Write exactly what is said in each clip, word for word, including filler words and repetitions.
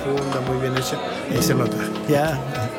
profunda, muy bien hecha, y se nota. Ya,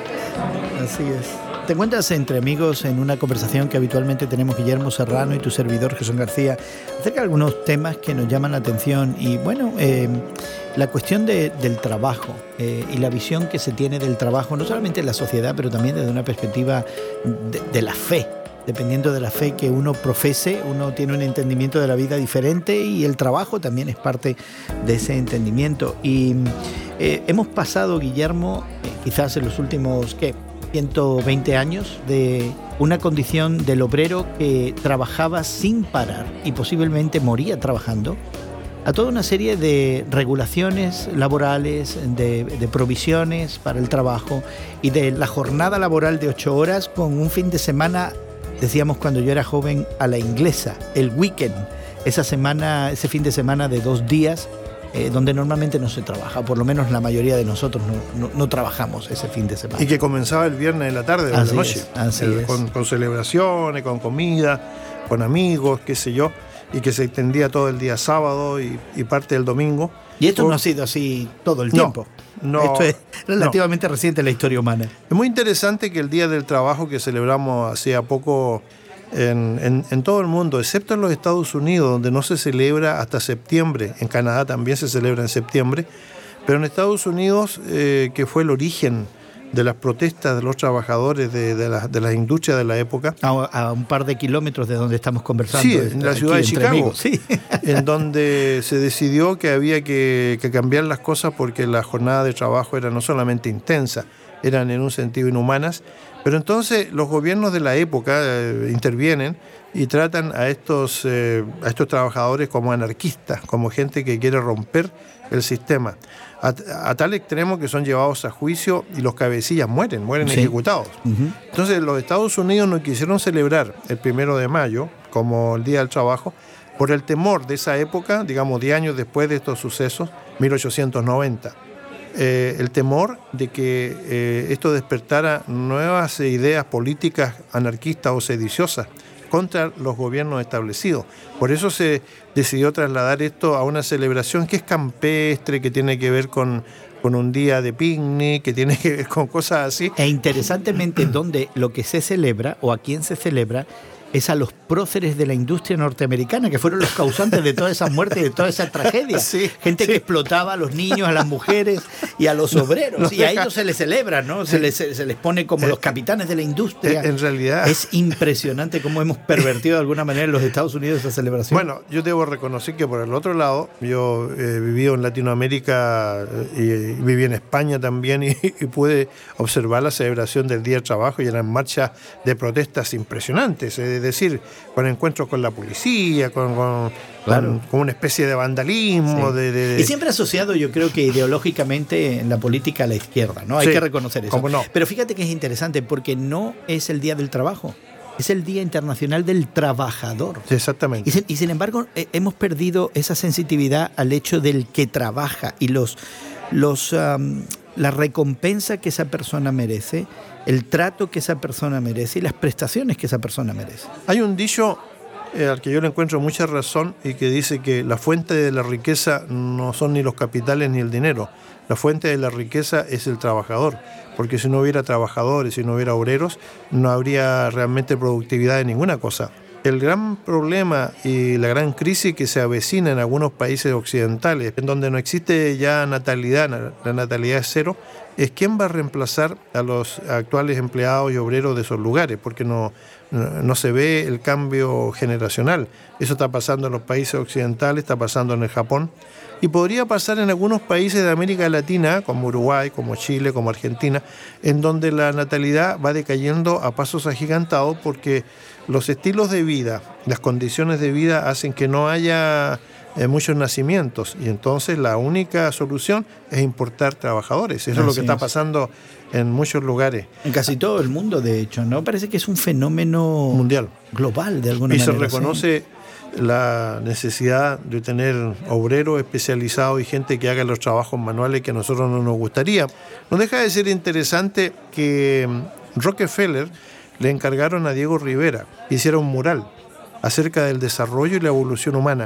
así es. Te encuentras entre amigos en una conversación que habitualmente tenemos Guillermo Serrano y tu servidor Jesús García acerca de algunos temas que nos llaman la atención y bueno, eh, la cuestión de, del trabajo eh, y la visión que se tiene del trabajo, no solamente en la sociedad, pero también desde una perspectiva de, de la fe. Dependiendo de la fe que uno profese, uno tiene un entendimiento de la vida diferente y el trabajo también es parte de ese entendimiento. Y eh, hemos pasado, Guillermo, eh, quizás en los últimos, ¿qué? ciento veinte años de una condición del obrero que trabajaba sin parar y posiblemente moría trabajando, a toda una serie de regulaciones laborales, de, de provisiones para el trabajo y de la jornada laboral de ocho horas con un fin de semana, decíamos cuando yo era joven, a la inglesa, el weekend, esa semana, ese fin de semana de dos días, Eh, donde normalmente no se trabaja, por lo menos la mayoría de nosotros no, no, no trabajamos ese fin de semana. Y que comenzaba el viernes de la tarde o de la noche, es, así el, es. Con, con celebraciones, con comida, con amigos, qué sé yo, y que se extendía todo el día sábado y, y parte del domingo. Y esto o, no ha sido así todo el tiempo. No, esto es relativamente no. reciente en la historia humana. Es muy interesante que el Día del Trabajo que celebramos hacía poco En, en, en todo el mundo, excepto en los Estados Unidos, donde no se celebra hasta septiembre. En Canadá también se celebra en septiembre, pero en Estados Unidos, eh, que fue el origen de las protestas de los trabajadores de, de, la, de las industrias de la época. A, a un par de kilómetros de donde estamos conversando. Sí, en la ciudad de Chicago, sí. En donde se decidió que había que, que cambiar las cosas porque la jornada de trabajo era no solamente intensa, eran en un sentido inhumanas. Pero entonces los gobiernos de la época eh, intervienen y tratan a estos, eh, a estos trabajadores como anarquistas, como gente que quiere romper el sistema, a, a tal extremo que son llevados a juicio y los cabecillas mueren, mueren sí. ejecutados. Uh-huh. Entonces los Estados Unidos no quisieron celebrar el primero de mayo como el Día del Trabajo por el temor de esa época, digamos diez años después de estos sucesos, mil ochocientos noventa. Eh, el temor de que eh, esto despertara nuevas ideas políticas anarquistas o sediciosas contra los gobiernos establecidos. Por eso se decidió trasladar esto a una celebración que es campestre, que tiene que ver con, con un día de picnic, que tiene que ver con cosas así. E interesantemente, donde lo que se celebra o a quién se celebra es a los próceres de la industria norteamericana, que fueron los causantes de toda esa muerte y de toda esa tragedia. Sí, Gente sí. que explotaba a los niños, a las mujeres y a los obreros. No, no y a ellos se les celebra, ¿no? Se, sí. les, se les pone como eh, los capitanes de la industria. En realidad... Es impresionante cómo hemos pervertido de alguna manera en los Estados Unidos esa celebración. Bueno, yo debo reconocer que por el otro lado, yo he eh, vivido en Latinoamérica y, y viví en España también y, y pude observar la celebración del Día del Trabajo y eran marchas de protestas impresionantes. Es decir, con encuentros con la policía, con, con, claro. con, con una especie de vandalismo. Sí. De, de, de... Y siempre asociado, yo creo que ideológicamente en la política a la izquierda, ¿no? Hay sí, que reconocer eso. ¿Cómo no? Pero fíjate que es interesante porque no es el Día del Trabajo, es el Día Internacional del Trabajador. Sí, exactamente. Y sin, y sin embargo, eh, hemos perdido esa sensitividad al hecho del que trabaja y los, los, um, la recompensa que esa persona merece, el trato que esa persona merece y las prestaciones que esa persona merece. Hay un dicho eh, al que yo le encuentro mucha razón y que dice que la fuente de la riqueza no son ni los capitales ni el dinero. La fuente de la riqueza es el trabajador, porque si no hubiera trabajadores, si no hubiera obreros, no habría realmente productividad de ninguna cosa. El gran problema y la gran crisis que se avecina en algunos países occidentales, en donde no existe ya natalidad, la natalidad es cero, es quién va a reemplazar a los actuales empleados y obreros de esos lugares, porque no, no, no se ve el cambio generacional. Eso está pasando en los países occidentales, está pasando en el Japón, y podría pasar en algunos países de América Latina, como Uruguay, como Chile, como Argentina, en donde la natalidad va decayendo a pasos agigantados porque los estilos de vida, las condiciones de vida hacen que no haya eh, muchos nacimientos y entonces la única solución es importar trabajadores. Eso Así es lo que está pasando en muchos lugares. En casi todo el mundo, de hecho, ¿no? Parece que es un fenómeno mundial, global de alguna y manera. Y se reconoce ¿sí? la necesidad de tener obreros especializados y gente que haga los trabajos manuales que a nosotros no nos gustaría. No deja de ser interesante que Rockefeller le encargaron a Diego Rivera que hiciera un mural acerca del desarrollo y la evolución humana.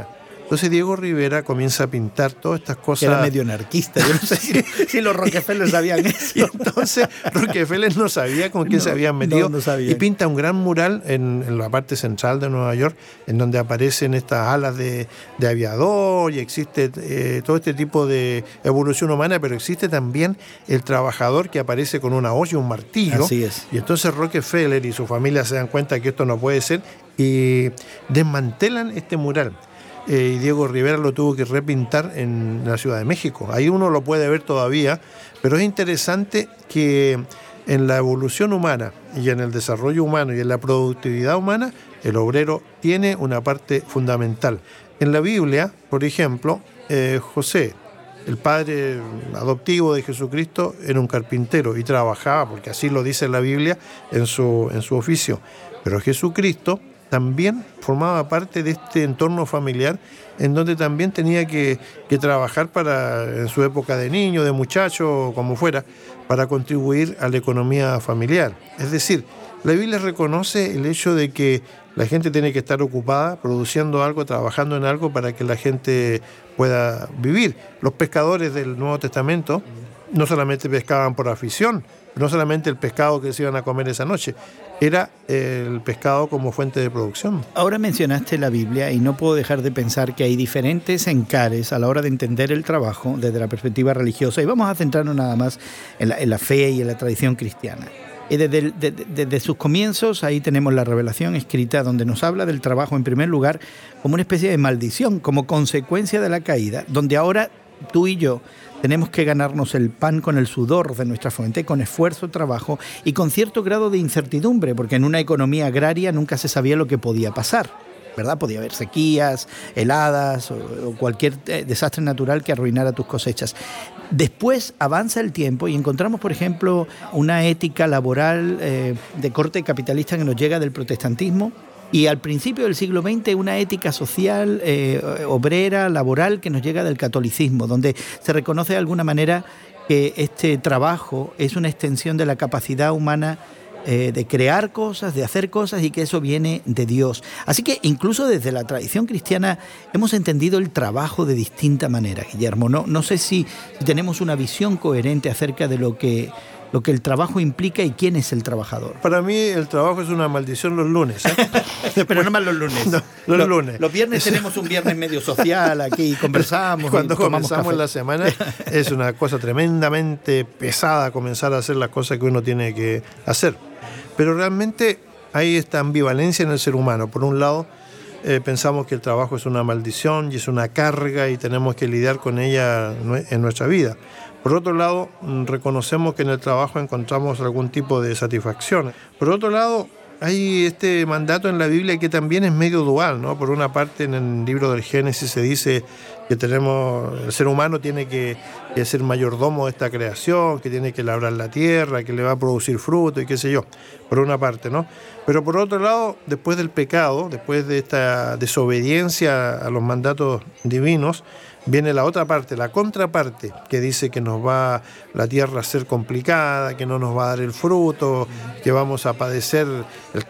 Entonces Diego Rivera comienza a pintar todas estas cosas. Era medio anarquista, yo no sé si, si los Rockefeller sabían eso. Y entonces Rockefeller no sabía con quién no, se habían metido. No, no y pinta un gran mural en, en la parte central de Nueva York, en donde aparecen estas alas de, de aviador y existe eh, todo este tipo de evolución humana, pero existe también el trabajador que aparece con una hoz y un martillo. Así es. Y entonces Rockefeller y su familia se dan cuenta que esto no puede ser y desmantelan este mural. Eh, y Diego Rivera lo tuvo que repintar en la Ciudad de México. Ahí uno lo puede ver todavía, pero es interesante que en la evolución humana y en el desarrollo humano y en la productividad humana, el obrero tiene una parte fundamental. En la Biblia, por ejemplo, eh, José, el padre adoptivo de Jesucristo, era un carpintero y trabajaba, porque así lo dice la Biblia, en su, en su oficio. Pero Jesucristo también formaba parte de este entorno familiar en donde también tenía que, que trabajar para, en su época de niño, de muchacho, como fuera, para contribuir a la economía familiar. Es decir, la Biblia reconoce el hecho de que la gente tiene que estar ocupada, produciendo algo, trabajando en algo para que la gente pueda vivir. Los pescadores del Nuevo Testamento no solamente pescaban por afición, no solamente el pescado que se iban a comer esa noche, era el pescado como fuente de producción. Ahora mencionaste la Biblia y no puedo dejar de pensar que hay diferentes encares a la hora de entender el trabajo desde la perspectiva religiosa, y vamos a centrarnos nada más en la, en la fe y en la tradición cristiana. Y desde, el, de, de, desde sus comienzos, ahí tenemos la revelación escrita donde nos habla del trabajo en primer lugar como una especie de maldición, como consecuencia de la caída, donde ahora tú y yo tenemos que ganarnos el pan con el sudor de nuestra fuente, con esfuerzo, trabajo y con cierto grado de incertidumbre, porque en una economía agraria nunca se sabía lo que podía pasar, ¿verdad? Podía haber sequías, heladas o, o cualquier desastre natural que arruinara tus cosechas. Después avanza el tiempo y encontramos, por ejemplo, una ética laboral eh, de corte capitalista que nos llega del protestantismo, y al principio del siglo veinte una ética social, eh, obrera, laboral, que nos llega del catolicismo, donde se reconoce de alguna manera que este trabajo es una extensión de la capacidad humana eh, de crear cosas, de hacer cosas, y que eso viene de Dios. Así que incluso desde la tradición cristiana hemos entendido el trabajo de distinta manera, Guillermo. No, no sé si tenemos una visión coherente acerca de lo que... lo que el trabajo implica y quién es el trabajador. Para mí el trabajo es una maldición los lunes. ¿eh? Pero no más los lunes. No, los Lo, lunes. Los viernes tenemos un viernes medio social aquí, conversamos. Cuando y tomamos comenzamos café. la semana es una cosa tremendamente pesada comenzar a hacer las cosas que uno tiene que hacer. Pero realmente hay esta ambivalencia en el ser humano. Por un lado, eh, pensamos que el trabajo es una maldición y es una carga y tenemos que lidiar con ella en nuestra vida. Por otro lado, reconocemos que en el trabajo encontramos algún tipo de satisfacción. Por otro lado, hay este mandato en la Biblia que también es medio dual, ¿no? Por una parte, en el libro del Génesis se dice que tenemos, el ser humano tiene que, que ser mayordomo de esta creación, que tiene que labrar la tierra, que le va a producir fruto y qué sé yo, por una parte, ¿no? Pero por otro lado, después del pecado, después de esta desobediencia a los mandatos divinos, viene la otra parte, la contraparte, que dice que nos va la tierra a ser complicada, que no nos va a dar el fruto, que vamos a padecer el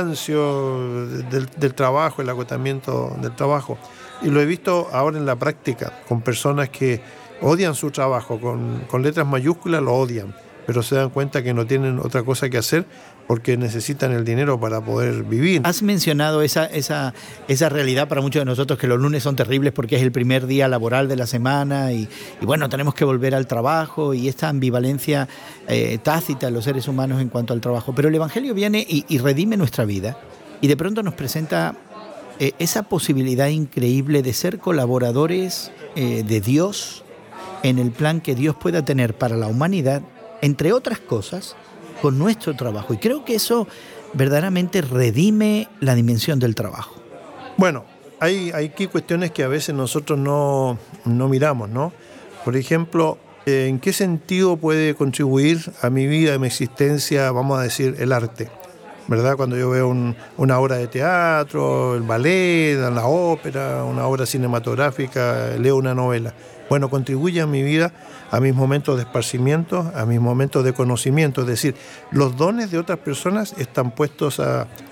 cansancio del, del trabajo, el agotamiento del trabajo. Y lo he visto ahora en la práctica, con personas que odian su trabajo, con, con letras mayúsculas lo odian, pero se dan cuenta que no tienen otra cosa que hacer porque necesitan el dinero para poder vivir. Has mencionado esa, esa, esa realidad para muchos de nosotros, que los lunes son terribles porque es el primer día laboral de la semana y, y bueno, tenemos que volver al trabajo, y esta ambivalencia eh, tácita de los seres humanos en cuanto al trabajo. Pero el Evangelio viene y, y redime nuestra vida, y de pronto nos presenta eh, esa posibilidad increíble de ser colaboradores eh, de Dios en el plan que Dios pueda tener para la humanidad, entre otras cosas, con nuestro trabajo. Y creo que eso verdaderamente redime la dimensión del trabajo. Bueno, hay, hay aquí cuestiones que a veces nosotros no, no miramos, ¿no? Por ejemplo, ¿en qué sentido puede contribuir a mi vida, a mi existencia, vamos a decir, el arte? ¿Verdad? Cuando yo veo un, una obra de teatro, el ballet, la ópera, una obra cinematográfica, leo una novela. Bueno, contribuye a mi vida, a mis momentos de esparcimiento, a mis momentos de conocimiento. Es decir, los dones de otras personas están puestos a,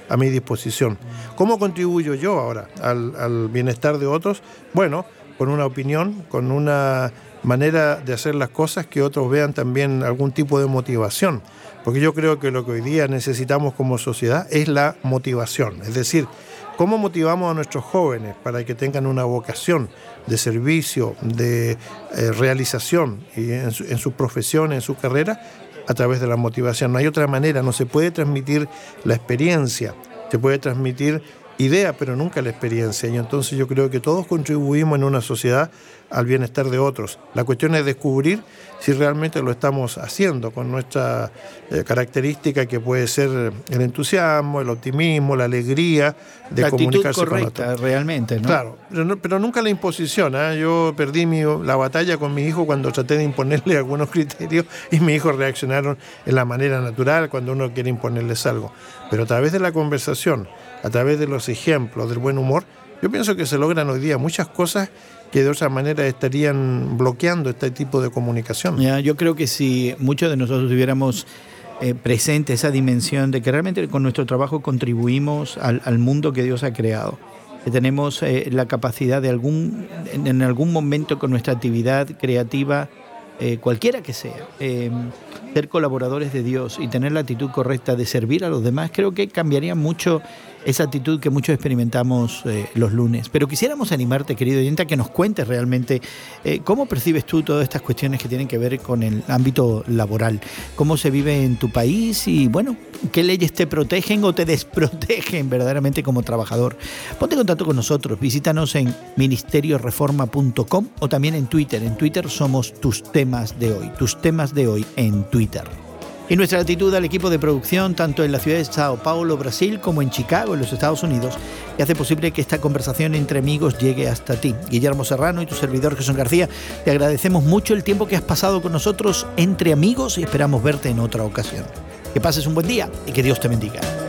a mi disposición. ¿Cómo contribuyo yo ahora al, al bienestar de otros? Bueno, con una opinión, con una manera de hacer las cosas que otros vean también algún tipo de motivación. Porque yo creo que lo que hoy día necesitamos como sociedad es la motivación. Es decir, ¿cómo motivamos a nuestros jóvenes para que tengan una vocación de servicio, de eh, realización y en, su, en sus profesiones, en su carrera? A través de la motivación. No hay otra manera, no se puede transmitir la experiencia, se puede transmitir idea, pero nunca la experiencia. Y entonces yo creo que todos contribuimos en una sociedad al bienestar de otros. La cuestión es descubrir si realmente lo estamos haciendo con nuestra eh, característica que puede ser el entusiasmo, el optimismo, la alegría de la comunicarse actitud correcta, con otros. Realmente, ¿no? Claro, pero, no, pero nunca la imposición. ¿eh? Yo perdí mi, la batalla con mi hijo cuando traté de imponerle algunos criterios y mis hijos reaccionaron en la manera natural cuando uno quiere imponerles algo. Pero a través de la conversación, a través de los ejemplos, del buen humor, yo pienso que se logran hoy día muchas cosas que de otra manera estarían bloqueando este tipo de comunicación. Ya, yo creo que si muchos de nosotros tuviéramos eh, presente esa dimensión de que realmente con nuestro trabajo contribuimos al, al mundo que Dios ha creado, que tenemos eh, la capacidad de algún en, en algún momento con nuestra actividad creativa, eh, cualquiera que sea, eh, ser colaboradores de Dios y tener la actitud correcta de servir a los demás, creo que cambiaría mucho esa actitud que muchos experimentamos eh, los lunes. Pero quisiéramos animarte, querido oyente, a que nos cuentes realmente eh, cómo percibes tú todas estas cuestiones que tienen que ver con el ámbito laboral, cómo se vive en tu país y, bueno, qué leyes te protegen o te desprotegen verdaderamente como trabajador. Ponte en contacto con nosotros, visítanos en ministerio reforma punto com o también en Twitter. En Twitter somos Tus Temas de Hoy, Tus Temas de Hoy en Twitter. Y nuestra gratitud al equipo de producción, tanto en la ciudad de Sao Paulo, Brasil, como en Chicago, en los Estados Unidos, que hace posible que esta conversación entre amigos llegue hasta ti. Guillermo Serrano y tu servidor Jesús García, te agradecemos mucho el tiempo que has pasado con nosotros entre amigos y esperamos verte en otra ocasión. Que pases un buen día y que Dios te bendiga.